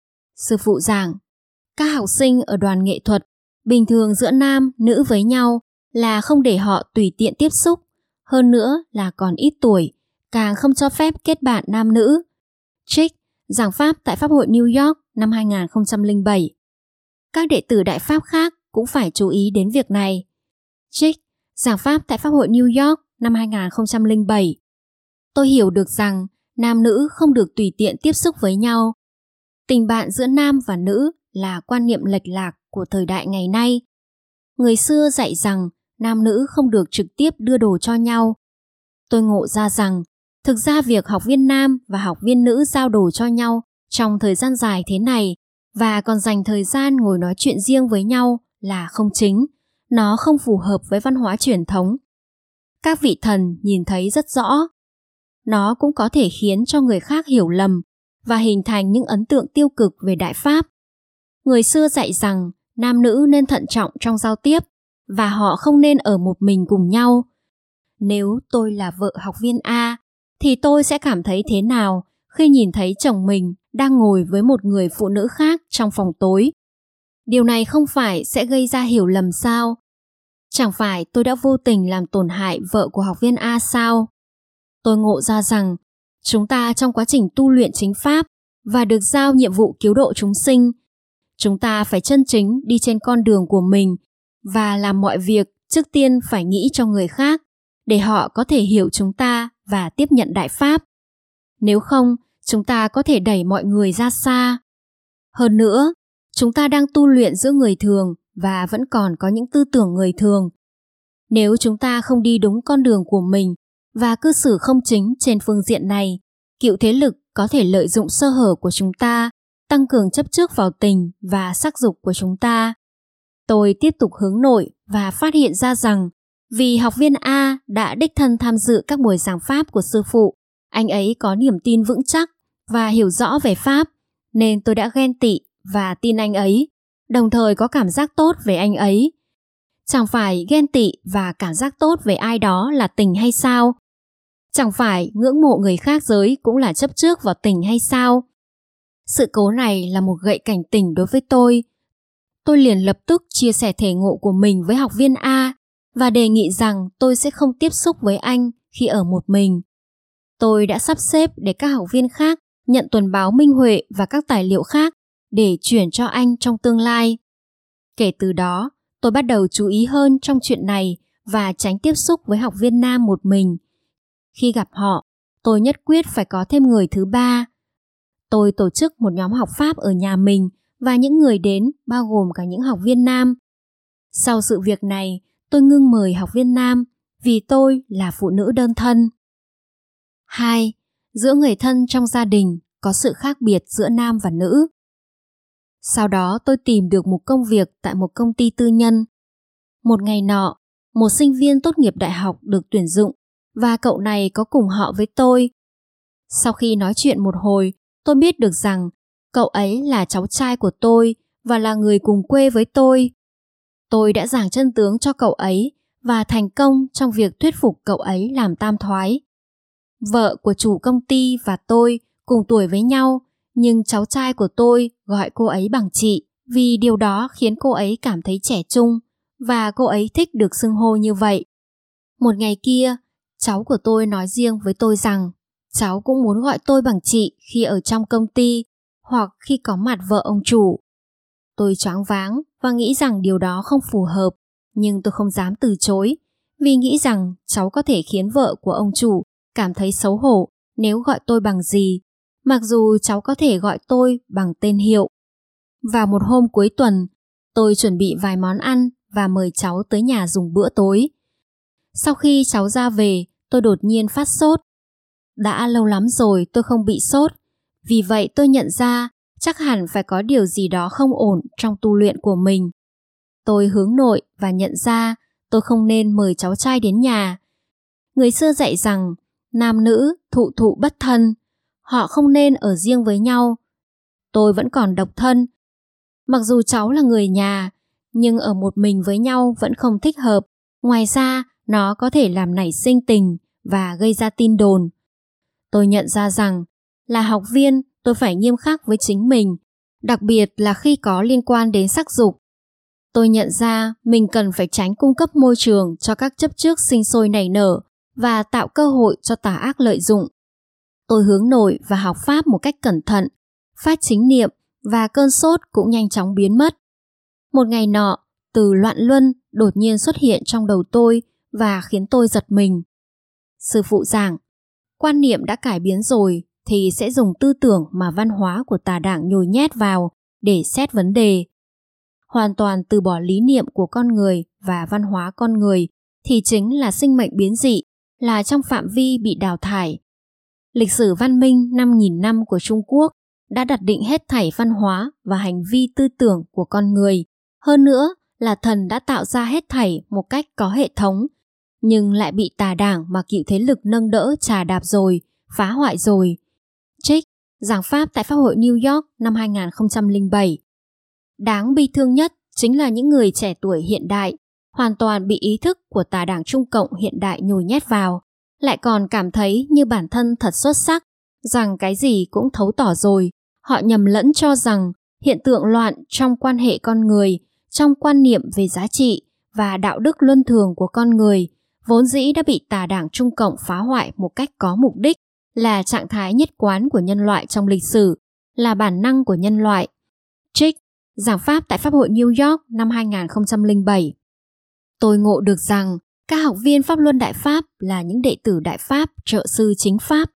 Sư phụ giảng, các học sinh ở đoàn nghệ thuật, bình thường giữa nam, nữ với nhau là không để họ tùy tiện tiếp xúc, hơn nữa là còn ít tuổi, càng không cho phép kết bạn nam nữ. Trích, giảng pháp tại Pháp hội New York năm hai nghìn không trăm lẻ bảy. Các đệ tử Đại Pháp khác cũng phải chú ý đến việc này. Trích, giảng pháp tại Pháp hội New York năm hai nghìn không trăm lẻ bảy. Tôi hiểu được rằng nam nữ không được tùy tiện tiếp xúc với nhau. Tình bạn giữa nam và nữ là quan niệm lệch lạc của thời đại ngày nay. Người xưa dạy rằng nam nữ không được trực tiếp đưa đồ cho nhau. Tôi ngộ ra rằng thực ra việc học viên nam và học viên nữ giao đồ cho nhau trong thời gian dài thế này và còn dành thời gian ngồi nói chuyện riêng với nhau là không chính. Nó không phù hợp với văn hóa truyền thống. Các vị thần nhìn thấy rất rõ. Nó cũng có thể khiến cho người khác hiểu lầm và hình thành những ấn tượng tiêu cực về Đại Pháp. Người xưa dạy rằng nam nữ nên thận trọng trong giao tiếp và họ không nên ở một mình cùng nhau. Nếu tôi là vợ học viên A, thì tôi sẽ cảm thấy thế nào khi nhìn thấy chồng mình đang ngồi với một người phụ nữ khác trong phòng tối? Điều này không phải sẽ gây ra hiểu lầm sao? Chẳng phải tôi đã vô tình làm tổn hại vợ của học viên A sao? Tôi ngộ ra rằng chúng ta trong quá trình tu luyện chính pháp và được giao nhiệm vụ cứu độ chúng sinh, chúng ta phải chân chính đi trên con đường của mình và làm mọi việc trước tiên phải nghĩ cho người khác để họ có thể hiểu chúng ta và tiếp nhận Đại Pháp. Nếu không, chúng ta có thể đẩy mọi người ra xa. Hơn nữa, chúng ta đang tu luyện giữa người thường và vẫn còn có những tư tưởng người thường. Nếu chúng ta không đi đúng con đường của mình và cư xử không chính trên phương diện này, cựu thế lực có thể lợi dụng sơ hở của chúng ta, tăng cường chấp trước vào tình và sắc dục của chúng ta. Tôi tiếp tục hướng nội và phát hiện ra rằng vì học viên A đã đích thân tham dự các buổi giảng pháp của sư phụ, anh ấy có niềm tin vững chắc và hiểu rõ về pháp, nên tôi đã ghen tị và tin anh ấy, đồng thời có cảm giác tốt về anh ấy. Chẳng phải ghen tị và cảm giác tốt về ai đó là tình hay sao? Chẳng phải ngưỡng mộ người khác giới cũng là chấp trước vào tình hay sao? Sự cố này là một gậy cảnh tỉnh đối với tôi. Tôi liền lập tức chia sẻ thể ngộ của mình với học viên A và đề nghị rằng tôi sẽ không tiếp xúc với anh khi ở một mình. Tôi đã sắp xếp để các học viên khác nhận tuần báo minh huệ và các tài liệu khác để chuyển cho anh trong tương lai. Kể từ đó, tôi bắt đầu chú ý hơn trong chuyện này và tránh tiếp xúc với học viên nam một mình. Khi gặp họ, tôi nhất quyết phải có thêm người thứ ba. Tôi tổ chức một nhóm học pháp ở nhà mình và những người đến bao gồm cả những học viên nam. Sau sự việc này, tôi ngưng mời học viên nam vì tôi là phụ nữ đơn thân. hai. Giữa người thân trong gia đình có sự khác biệt giữa nam và nữ. Sau đó tôi tìm được một công việc tại một công ty tư nhân. Một ngày nọ, một sinh viên tốt nghiệp đại học được tuyển dụng và cậu này có cùng họ với tôi. Sau khi nói chuyện một hồi, tôi biết được rằng cậu ấy là cháu trai của tôi và là người cùng quê với tôi. Tôi đã giảng chân tướng cho cậu ấy và thành công trong việc thuyết phục cậu ấy làm tam thoái. Vợ của chủ công ty và tôi cùng tuổi với nhau, nhưng cháu trai của tôi gọi cô ấy bằng chị vì điều đó khiến cô ấy cảm thấy trẻ trung và cô ấy thích được xưng hô như vậy. Một ngày kia, cháu của tôi nói riêng với tôi rằng cháu cũng muốn gọi tôi bằng chị khi ở trong công ty hoặc khi có mặt vợ ông chủ. Tôi choáng váng và nghĩ rằng điều đó không phù hợp, nhưng tôi không dám từ chối vì nghĩ rằng cháu có thể khiến vợ của ông chủ cảm thấy xấu hổ nếu gọi tôi bằng gì, mặc dù cháu có thể gọi tôi bằng tên hiệu. Vào một hôm cuối tuần, tôi chuẩn bị vài món ăn và mời cháu tới nhà dùng bữa tối. Sau khi cháu ra về, tôi đột nhiên phát sốt. Đã lâu lắm rồi tôi không bị sốt, vì vậy tôi nhận ra chắc hẳn phải có điều gì đó không ổn trong tu luyện của mình. Tôi hướng nội và nhận ra tôi không nên mời cháu trai đến nhà. Người xưa dạy rằng nam nữ thụ thụ bất thân, họ không nên ở riêng với nhau. Tôi vẫn còn độc thân. Mặc dù cháu là người nhà, nhưng ở một mình với nhau vẫn không thích hợp. Ngoài ra, nó có thể làm nảy sinh tình và gây ra tin đồn. Tôi nhận ra rằng là học viên tôi phải nghiêm khắc với chính mình, đặc biệt là khi có liên quan đến sắc dục. Tôi nhận ra mình cần phải tránh cung cấp môi trường cho các chấp trước sinh sôi nảy nở và tạo cơ hội cho tà ác lợi dụng. Tôi hướng nội và học pháp một cách cẩn thận, phát chính niệm và cơn sốt cũng nhanh chóng biến mất. Một ngày nọ, từ loạn luân đột nhiên xuất hiện trong đầu tôi và khiến tôi giật mình. Sư phụ giảng, quan niệm đã cải biến rồi thì sẽ dùng tư tưởng mà văn hóa của tà đảng nhồi nhét vào để xét vấn đề. Hoàn toàn từ bỏ lý niệm của con người và văn hóa con người thì chính là sinh mệnh biến dị, là trong phạm vi bị đào thải. Lịch sử văn minh năm nghìn năm của Trung Quốc đã đặt định hết thảy văn hóa và hành vi tư tưởng của con người. Hơn nữa là thần đã tạo ra hết thảy một cách có hệ thống, nhưng lại bị tà đảng mà cựu thế lực nâng đỡ trà đạp rồi, phá hoại rồi. Trích, giảng pháp tại Pháp hội New York năm hai nghìn không trăm lẻ bảy. Đáng bi thương nhất chính là những người trẻ tuổi hiện đại, hoàn toàn bị ý thức của tà đảng Trung Cộng hiện đại nhồi nhét vào, lại còn cảm thấy như bản thân thật xuất sắc, rằng cái gì cũng thấu tỏ rồi. Họ nhầm lẫn cho rằng hiện tượng loạn trong quan hệ con người, trong quan niệm về giá trị và đạo đức luân thường của con người, vốn dĩ đã bị tà đảng Trung Cộng phá hoại một cách có mục đích, là trạng thái nhất quán của nhân loại trong lịch sử, là bản năng của nhân loại. Trích, giảng pháp tại Pháp hội New York năm hai nghìn không trăm lẻ bảy. Tôi ngộ được rằng các học viên Pháp Luân Đại Pháp là những đệ tử Đại Pháp, trợ sư chính Pháp.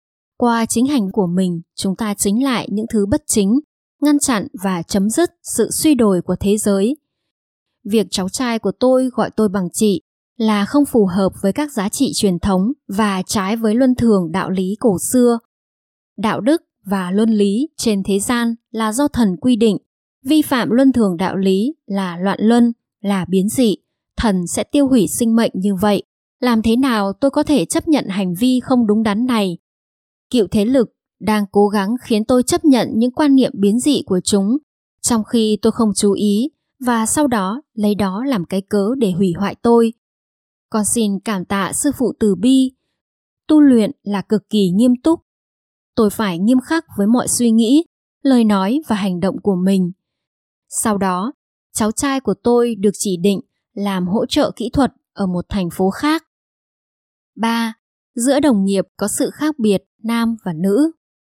Qua chính hành của mình, chúng ta chính lại những thứ bất chính, ngăn chặn và chấm dứt sự suy đồi của thế giới. Việc cháu trai của tôi gọi tôi bằng chị là không phù hợp với các giá trị truyền thống và trái với luân thường đạo lý cổ xưa. Đạo đức và luân lý trên thế gian là do thần quy định, vi phạm luân thường đạo lý là loạn luân, là biến dị, thần sẽ tiêu hủy sinh mệnh như vậy. Làm thế nào tôi có thể chấp nhận hành vi không đúng đắn này? Cựu thế lực đang cố gắng khiến tôi chấp nhận những quan niệm biến dị của chúng, trong khi tôi không chú ý và sau đó lấy đó làm cái cớ để hủy hoại tôi. Con xin cảm tạ sư phụ từ bi. Tu luyện là cực kỳ nghiêm túc. Tôi phải nghiêm khắc với mọi suy nghĩ, lời nói và hành động của mình. Sau đó, cháu trai của tôi được chỉ định làm hỗ trợ kỹ thuật ở một thành phố khác. ba. Giữa đồng nghiệp có sự khác biệt nam và nữ.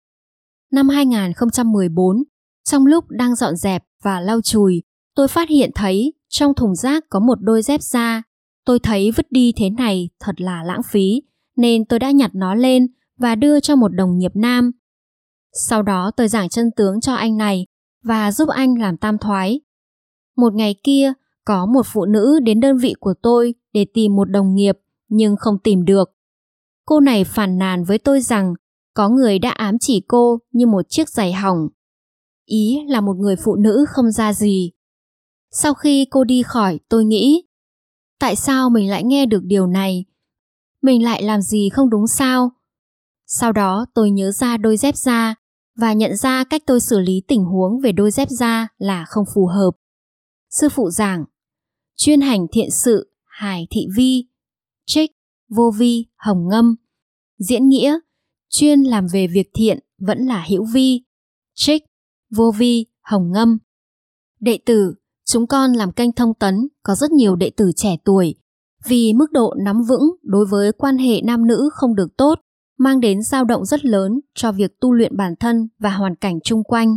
Năm hai không một bốn, trong lúc đang dọn dẹp và lau chùi, tôi phát hiện thấy trong thùng rác có một đôi dép da. Tôi thấy vứt đi thế này thật là lãng phí, nên tôi đã nhặt nó lên và đưa cho một đồng nghiệp nam. Sau đó tôi giảng chân tướng cho anh này và giúp anh làm tam thoái. Một ngày kia, có một phụ nữ đến đơn vị của tôi để tìm một đồng nghiệp nhưng không tìm được. Cô này phàn nàn với tôi rằng có người đã ám chỉ cô như một chiếc giày hỏng. Ý là một người phụ nữ không ra gì. Sau khi cô đi khỏi, tôi nghĩ, tại sao mình lại nghe được điều này? Mình lại làm gì không đúng sao? Sau đó tôi nhớ ra đôi dép da và nhận ra cách tôi xử lý tình huống về đôi dép da là không phù hợp. Sư phụ giảng, chuyên hành thiện sự, hài thị vi, trích, vô vi, hồng ngâm. Diễn nghĩa, chuyên làm về việc thiện vẫn là hữu vi, trích, vô vi, hồng ngâm. Đệ tử, chúng con làm kênh thông tấn có rất nhiều đệ tử trẻ tuổi. Vì mức độ nắm vững đối với quan hệ nam nữ không được tốt, mang đến dao động rất lớn cho việc tu luyện bản thân và hoàn cảnh chung quanh.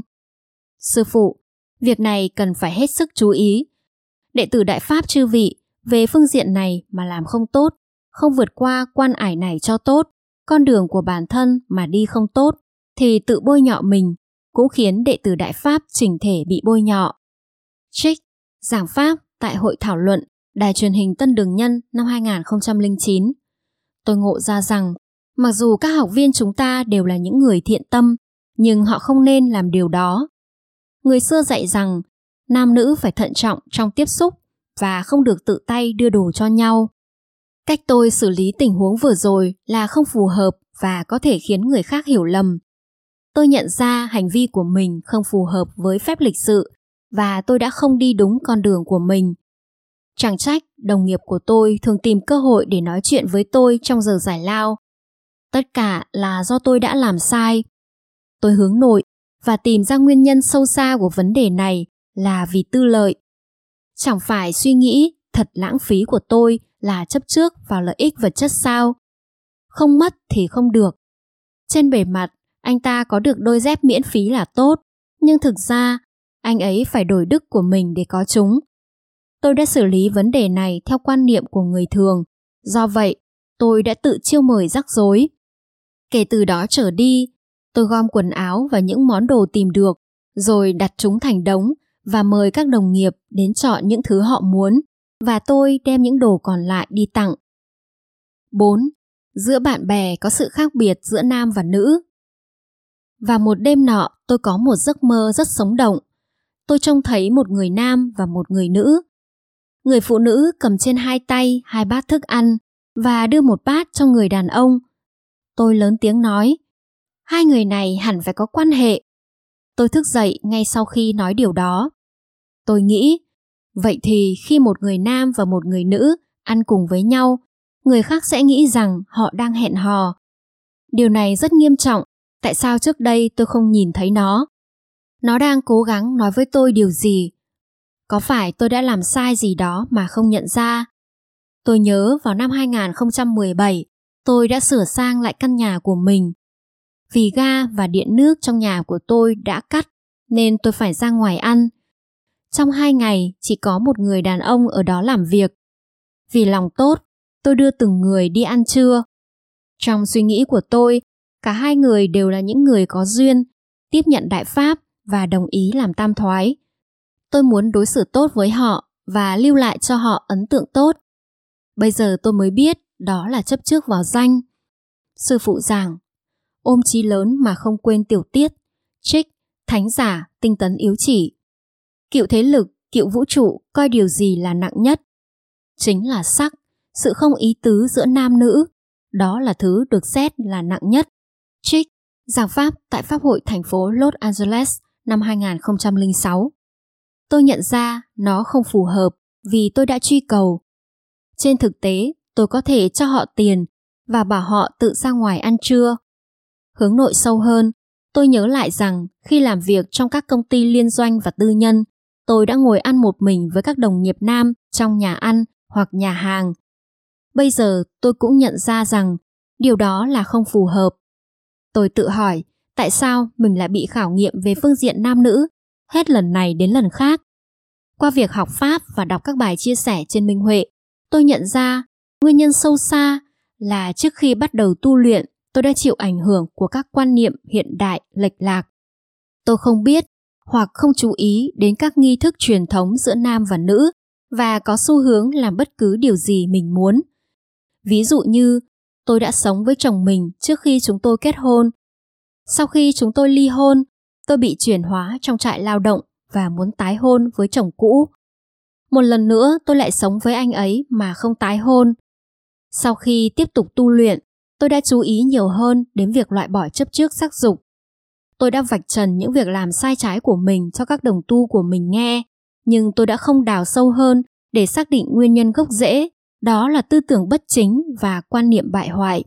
Sư phụ, việc này cần phải hết sức chú ý. Đệ tử Đại Pháp chư vị về phương diện này mà làm không tốt, không vượt qua quan ải này cho tốt, con đường của bản thân mà đi không tốt, thì tự bôi nhọ mình, cũng khiến đệ tử Đại Pháp chỉnh thể bị bôi nhọ. Trích, giảng Pháp tại hội thảo luận Đài truyền hình Tân Đường Nhân năm hai không không chín. Tôi ngộ ra rằng, mặc dù các học viên chúng ta đều là những người thiện tâm, nhưng họ không nên làm điều đó. Người xưa dạy rằng, nam nữ phải thận trọng trong tiếp xúc và không được tự tay đưa đồ cho nhau. Cách tôi xử lý tình huống vừa rồi là không phù hợp và có thể khiến người khác hiểu lầm. Tôi nhận ra hành vi của mình không phù hợp với phép lịch sự và tôi đã không đi đúng con đường của mình. Chẳng trách đồng nghiệp của tôi thường tìm cơ hội để nói chuyện với tôi trong giờ giải lao. Tất cả là do tôi đã làm sai. Tôi hướng nội và tìm ra nguyên nhân sâu xa của vấn đề này là vì tư lợi. Chẳng phải suy nghĩ thật lãng phí của tôi là chấp trước vào lợi ích vật chất sao? Không mất thì không được. Trên bề mặt, anh ta có được đôi dép miễn phí là tốt, nhưng thực ra, anh ấy phải đổi đức của mình để có chúng. Tôi đã xử lý vấn đề này theo quan niệm của người thường, do vậy, tôi đã tự chiêu mời rắc rối. Kể từ đó trở đi, tôi gom quần áo và những món đồ tìm được, rồi đặt chúng thành đống và mời các đồng nghiệp đến chọn những thứ họ muốn, và tôi đem những đồ còn lại đi tặng. bốn. Giữa bạn bè có sự khác biệt giữa nam và nữ. Và một đêm nọ, tôi có một giấc mơ rất sống động. Tôi trông thấy một người nam và một người nữ. Người phụ nữ cầm trên hai tay hai bát thức ăn và đưa một bát cho người đàn ông. Tôi lớn tiếng nói, hai người này hẳn phải có quan hệ. Tôi thức dậy ngay sau khi nói điều đó. Tôi nghĩ, vậy thì khi một người nam và một người nữ ăn cùng với nhau, người khác sẽ nghĩ rằng họ đang hẹn hò. Điều này rất nghiêm trọng, tại sao trước đây tôi không nhìn thấy nó? Nó đang cố gắng nói với tôi điều gì? Có phải tôi đã làm sai gì đó mà không nhận ra? Tôi nhớ vào năm hai không một bảy, tôi đã sửa sang lại căn nhà của mình. Vì ga và điện nước trong nhà của tôi đã cắt, nên tôi phải ra ngoài ăn. Trong hai ngày, chỉ có một người đàn ông ở đó làm việc. Vì lòng tốt, tôi đưa từng người đi ăn trưa. Trong suy nghĩ của tôi, cả hai người đều là những người có duyên, tiếp nhận Đại Pháp và đồng ý làm tam thoái. Tôi muốn đối xử tốt với họ và lưu lại cho họ ấn tượng tốt. Bây giờ tôi mới biết đó là chấp trước vào danh. Sư phụ giảng, ôm chí lớn mà không quên tiểu tiết, trích, thánh giả, tinh tấn yếu chỉ. Cựu thế lực, cựu vũ trụ coi điều gì là nặng nhất? Chính là sắc, sự không ý tứ giữa nam nữ. Đó là thứ được xét là nặng nhất. Trích, giảng pháp tại Pháp hội thành phố Los Angeles năm hai không không sáu. Tôi nhận ra nó không phù hợp vì tôi đã truy cầu. Trên thực tế, tôi có thể cho họ tiền và bảo họ tự ra ngoài ăn trưa. Hướng nội sâu hơn, tôi nhớ lại rằng khi làm việc trong các công ty liên doanh và tư nhân, tôi đã ngồi ăn một mình với các đồng nghiệp nam trong nhà ăn hoặc nhà hàng. Bây giờ tôi cũng nhận ra rằng điều đó là không phù hợp. Tôi tự hỏi tại sao mình lại bị khảo nghiệm về phương diện nam nữ hết lần này đến lần khác. Qua việc học Pháp và đọc các bài chia sẻ trên Minh Huệ, tôi nhận ra nguyên nhân sâu xa là trước khi bắt đầu tu luyện, tôi đã chịu ảnh hưởng của các quan niệm hiện đại lệch lạc. Tôi không biết hoặc không chú ý đến các nghi thức truyền thống giữa nam và nữ và có xu hướng làm bất cứ điều gì mình muốn. Ví dụ như, tôi đã sống với chồng mình trước khi chúng tôi kết hôn. Sau khi chúng tôi ly hôn, tôi bị chuyển hóa trong trại lao động và muốn tái hôn với chồng cũ. Một lần nữa tôi lại sống với anh ấy mà không tái hôn. Sau khi tiếp tục tu luyện, tôi đã chú ý nhiều hơn đến việc loại bỏ chấp trước sắc dục. Tôi đã vạch trần những việc làm sai trái của mình cho các đồng tu của mình nghe, nhưng tôi đã không đào sâu hơn để xác định nguyên nhân gốc rễ, đó là tư tưởng bất chính và quan niệm bại hoại.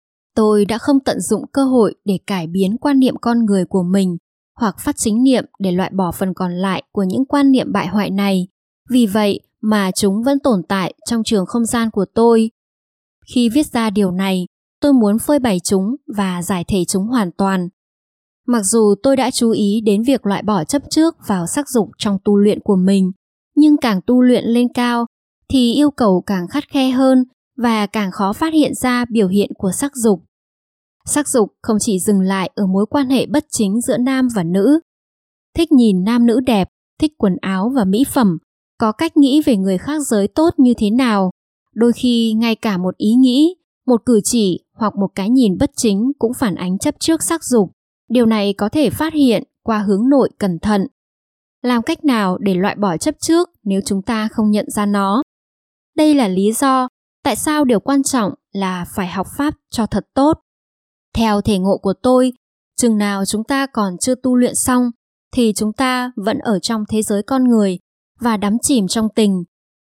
Tôi đã không tận dụng cơ hội để cải biến quan niệm con người của mình hoặc phát chính niệm để loại bỏ phần còn lại của những quan niệm bại hoại này. Vì vậy mà chúng vẫn tồn tại trong trường không gian của tôi. Khi viết ra điều này, tôi muốn phơi bày chúng và giải thể chúng hoàn toàn. Mặc dù tôi đã chú ý đến việc loại bỏ chấp trước vào sắc dục trong tu luyện của mình, nhưng càng tu luyện lên cao thì yêu cầu càng khắt khe hơn và càng khó phát hiện ra biểu hiện của sắc dục. Sắc dục không chỉ dừng lại ở mối quan hệ bất chính giữa nam và nữ. Thích nhìn nam nữ đẹp, thích quần áo và mỹ phẩm, có cách nghĩ về người khác giới tốt như thế nào, đôi khi ngay cả một ý nghĩ, một cử chỉ hoặc một cái nhìn bất chính cũng phản ánh chấp trước sắc dục. Điều này có thể phát hiện qua hướng nội cẩn thận. Làm cách nào để loại bỏ chấp trước nếu chúng ta không nhận ra nó? Đây là lý do tại sao điều quan trọng là phải học Pháp cho thật tốt. Theo thể ngộ của tôi, chừng nào chúng ta còn chưa tu luyện xong thì chúng ta vẫn ở trong thế giới con người và đắm chìm trong tình.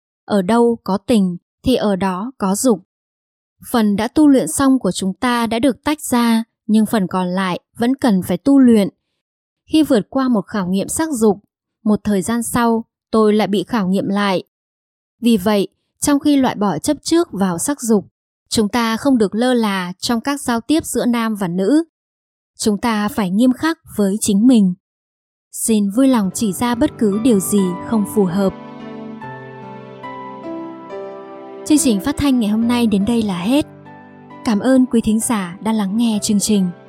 Ở đâu có tình thì ở đó có dục. Phần đã tu luyện xong của chúng ta đã được tách ra, nhưng phần còn lại vẫn cần phải tu luyện. Khi vượt qua một khảo nghiệm sắc dục, một thời gian sau tôi lại bị khảo nghiệm lại. Vì vậy, trong khi loại bỏ chấp trước vào sắc dục, chúng ta không được lơ là trong các giao tiếp giữa nam và nữ. Chúng ta phải nghiêm khắc với chính mình. Xin vui lòng chỉ ra bất cứ điều gì không phù hợp. Chương trình phát thanh ngày hôm nay đến đây là hết. Cảm ơn quý thính giả đã lắng nghe chương trình.